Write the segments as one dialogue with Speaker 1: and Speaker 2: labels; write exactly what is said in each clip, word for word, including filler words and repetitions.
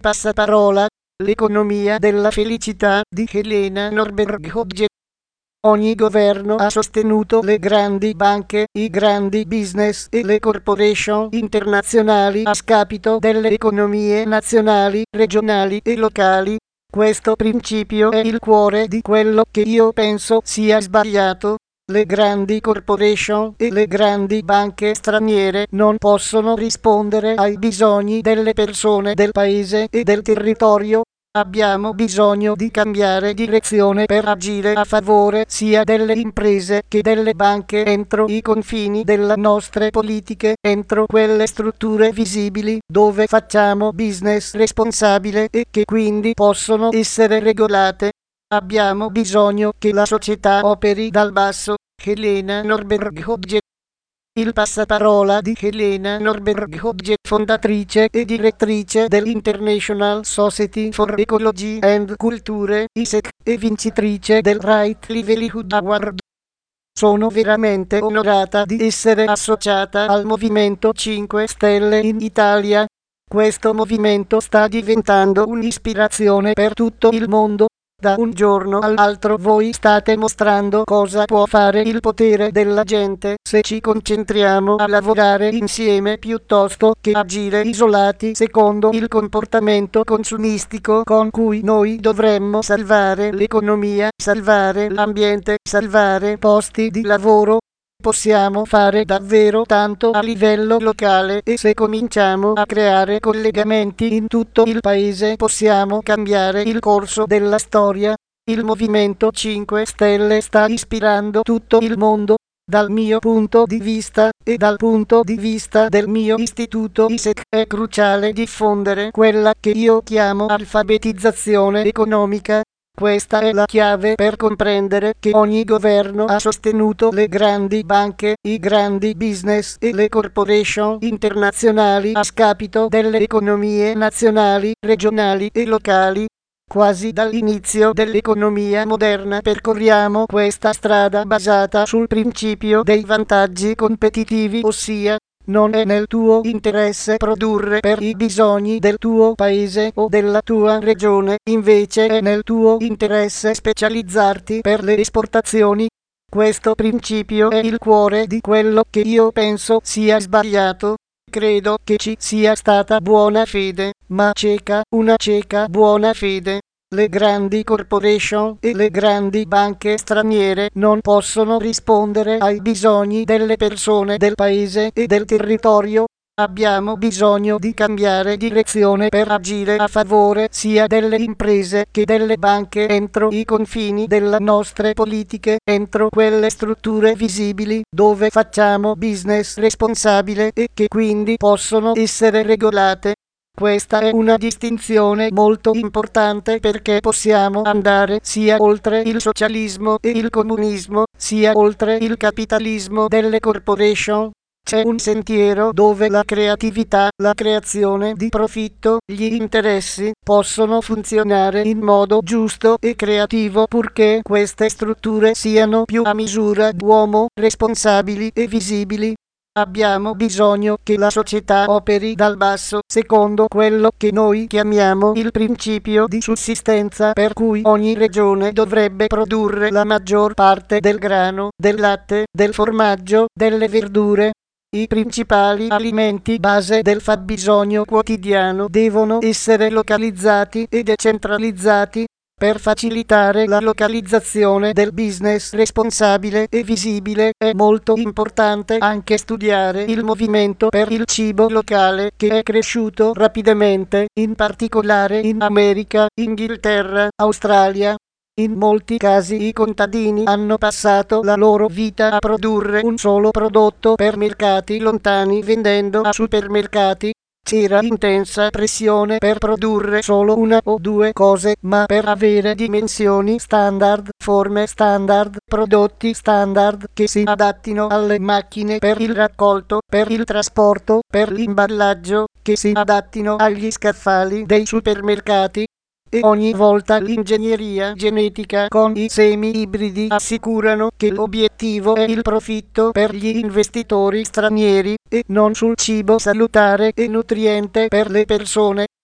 Speaker 1: Passaparola, l'economia della felicità di Helena Norberg Hodge. Ogni governo ha sostenuto le grandi banche, i grandi business e le corporation internazionali a scapito delle economie nazionali, regionali e locali. Questo principio è il cuore di quello che io penso sia sbagliato. Le grandi corporation e le grandi banche straniere non possono rispondere ai bisogni delle persone del paese e del territorio. Abbiamo bisogno di cambiare direzione per agire a favore sia delle imprese che delle banche entro i confini delle nostre politiche, entro quelle strutture visibili dove facciamo business responsabile e che quindi possono essere regolate. Abbiamo bisogno che la società operi dal basso. Helena Norberg Hodge. Il passaparola di Helena Norberg Hodge, fondatrice e direttrice dell'International Society for Ecology and Culture, I S E C, e vincitrice del Right Livelihood Award. Sono veramente onorata di essere associata al Movimento cinque Stelle in Italia. Questo movimento sta diventando un'ispirazione per tutto il mondo. Da un giorno all'altro voi state mostrando cosa può fare il potere della gente se ci concentriamo a lavorare insieme piuttosto che agire isolati secondo il comportamento consumistico con cui noi dovremmo salvare l'economia, salvare l'ambiente, salvare posti di lavoro. Possiamo fare davvero tanto a livello locale e se cominciamo a creare collegamenti in tutto il paese possiamo cambiare il corso della storia. Il Movimento cinque Stelle sta ispirando tutto il mondo. Dal mio punto di vista e dal punto di vista del mio istituto I S E C è cruciale diffondere quella che io chiamo alfabetizzazione economica. Questa è la chiave per comprendere che ogni governo ha sostenuto le grandi banche, i grandi business e le corporation internazionali a scapito delle economie nazionali, regionali e locali. Quasi dall'inizio dell'economia moderna percorriamo questa strada basata sul principio dei vantaggi competitivi, ossia non è nel tuo interesse produrre per i bisogni del tuo paese o della tua regione, invece è nel tuo interesse specializzarti per le esportazioni. Questo principio è il cuore di quello che io penso sia sbagliato. Credo che ci sia stata buona fede, ma cieca, una cieca buona fede. Le grandi corporation e le grandi banche straniere non possono rispondere ai bisogni delle persone del paese e del territorio. Abbiamo bisogno di cambiare direzione per agire a favore sia delle imprese che delle banche entro i confini delle nostre politiche, entro quelle strutture visibili dove facciamo business responsabile e che quindi possono essere regolate. Questa è una distinzione molto importante perché possiamo andare sia oltre il socialismo e il comunismo, sia oltre il capitalismo delle corporation. C'è un sentiero dove la creatività, la creazione di profitto, gli interessi possono funzionare in modo giusto e creativo purché queste strutture siano più a misura d'uomo, responsabili e visibili. Abbiamo bisogno che la società operi dal basso, secondo quello che noi chiamiamo il principio di sussistenza, per cui ogni regione dovrebbe produrre la maggior parte del grano, del latte, del formaggio, delle verdure. I principali alimenti base del fabbisogno quotidiano devono essere localizzati e decentralizzati. Per facilitare la localizzazione del business responsabile e visibile è molto importante anche studiare il movimento per il cibo locale che è cresciuto rapidamente, in particolare in America, Inghilterra, Australia. In molti casi i contadini hanno passato la loro vita a produrre un solo prodotto per mercati lontani vendendo a supermercati. C'era intensa pressione per produrre solo una o due cose, ma per avere dimensioni standard, forme standard, prodotti standard che si adattino alle macchine per il raccolto, per il trasporto, per l'imballaggio, che si adattino agli scaffali dei supermercati. E ogni volta l'ingegneria genetica con i semi ibridi assicurano che l'obiettivo è il profitto per gli investitori stranieri e non sul cibo salutare e nutriente per le persone.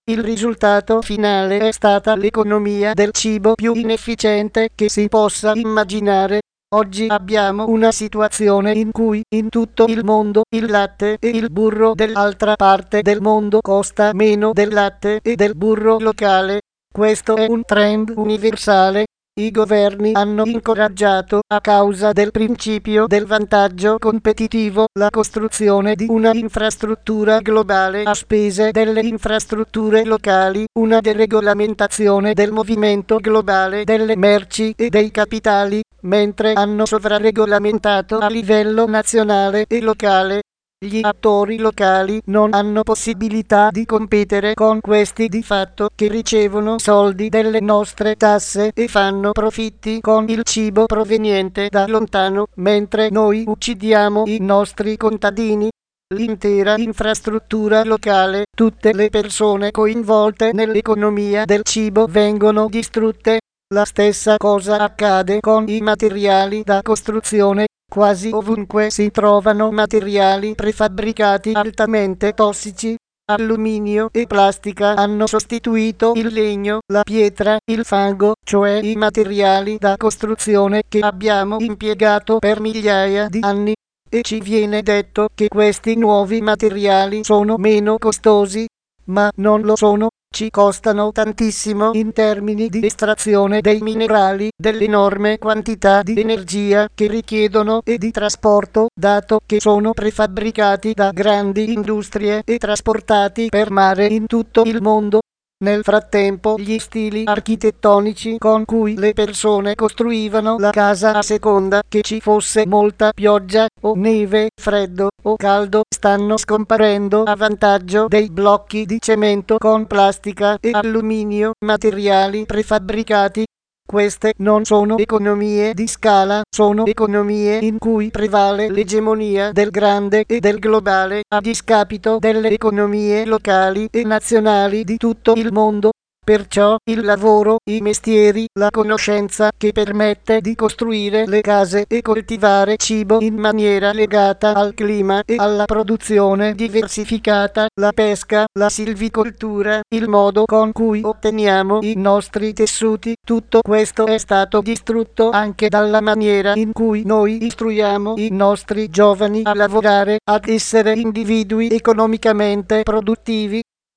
Speaker 1: Il risultato finale è stata l'economia del cibo più inefficiente che si possa immaginare. Oggi abbiamo una situazione in cui in tutto il mondo il latte e il burro dell'altra parte del mondo costa meno del latte e del burro locale. Questo è un trend universale. I governi hanno incoraggiato, a causa del principio del vantaggio competitivo, la costruzione di una infrastruttura globale a spese delle infrastrutture locali, una deregolamentazione del movimento globale delle merci e dei capitali, mentre hanno sovraregolamentato a livello nazionale e locale. Gli attori locali non hanno possibilità di competere con questi di fatto che ricevono soldi delle nostre tasse e fanno profitti con il cibo proveniente da lontano, mentre noi uccidiamo i nostri contadini. L'intera infrastruttura locale, tutte le persone coinvolte nell'economia del cibo vengono distrutte. La stessa cosa accade con i materiali da costruzione. Quasi ovunque si trovano materiali prefabbricati altamente tossici. Alluminio e plastica hanno sostituito il legno, la pietra, il fango, cioè i materiali da costruzione che abbiamo impiegato per migliaia di anni. E ci viene detto che questi nuovi materiali sono meno costosi, ma non lo sono. Ci costano tantissimo in termini di estrazione dei minerali, dell'enorme quantità di energia che richiedono e di trasporto, dato che sono prefabbricati da grandi industrie e trasportati per mare in tutto il mondo. Nel frattempo gli stili architettonici con cui le persone costruivano la casa a seconda che ci fosse molta pioggia o neve, freddo o caldo, stanno scomparendo a vantaggio dei blocchi di cemento con plastica e alluminio, materiali prefabbricati. Queste non sono economie di scala, sono economie in cui prevale l'egemonia del grande e del globale a discapito delle economie locali e nazionali di tutto il mondo. Perciò il lavoro, i mestieri, la conoscenza che permette di costruire le case e coltivare cibo in maniera legata al clima e alla produzione diversificata, la pesca, la silvicoltura, il modo con cui otteniamo i nostri tessuti, tutto questo è stato distrutto anche dalla maniera in cui noi istruiamo i nostri giovani a lavorare, ad essere individui economicamente produttivi.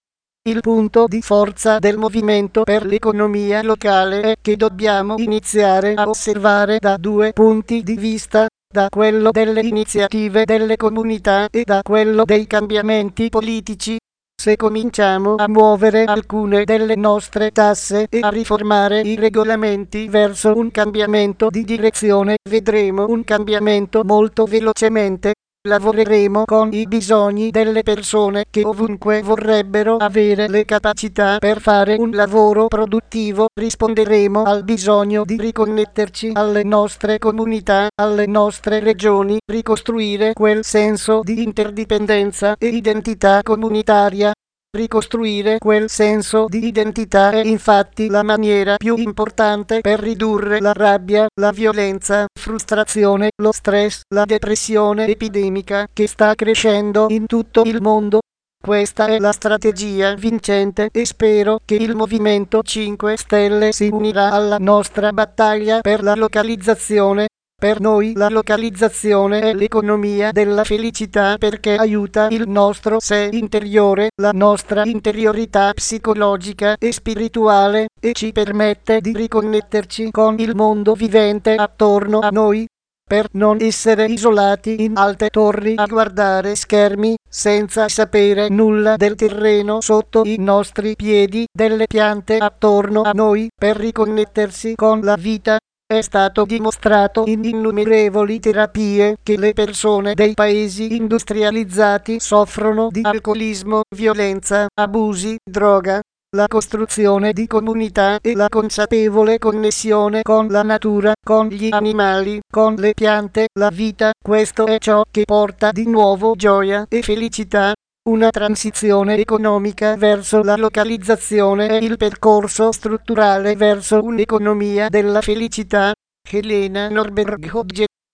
Speaker 1: Il punto di forza del movimento per l'economia locale è che dobbiamo iniziare a osservare da due punti di vista, da quello delle iniziative delle comunità e da quello dei cambiamenti politici. Se cominciamo a muovere alcune delle nostre tasse e a riformare i regolamenti verso un cambiamento di direzione, vedremo un cambiamento molto velocemente. Lavoreremo con i bisogni delle persone che ovunque vorrebbero avere le capacità per fare un lavoro produttivo. Risponderemo al bisogno di riconnetterci alle nostre comunità, alle nostre regioni, ricostruire quel senso di interdipendenza e identità comunitaria. Ricostruire quel senso di identità è infatti la maniera più importante per ridurre la rabbia, la violenza, frustrazione, lo stress, la depressione epidemica che sta crescendo in tutto il mondo. Questa è la strategia vincente e spero che il Movimento cinque Stelle si unirà alla nostra battaglia per la localizzazione. Per noi la localizzazione è l'economia della felicità perché aiuta il nostro sé interiore, la nostra interiorità psicologica e spirituale e ci permette di riconnetterci con il mondo vivente attorno a noi. Per non essere isolati in alte torri a guardare schermi, senza sapere nulla del terreno sotto i nostri piedi, delle piante attorno a noi, per riconnettersi con la vita. È stato dimostrato in innumerevoli terapie che le persone dei paesi industrializzati soffrono di alcolismo, violenza, abusi, droga. La costruzione di comunità e la consapevole connessione con la natura, con gli animali, con le piante, la vita, questo è ciò che porta di nuovo gioia e felicità. Una transizione economica verso la localizzazione è il percorso strutturale verso un'economia della felicità. Helena Norberg Hodge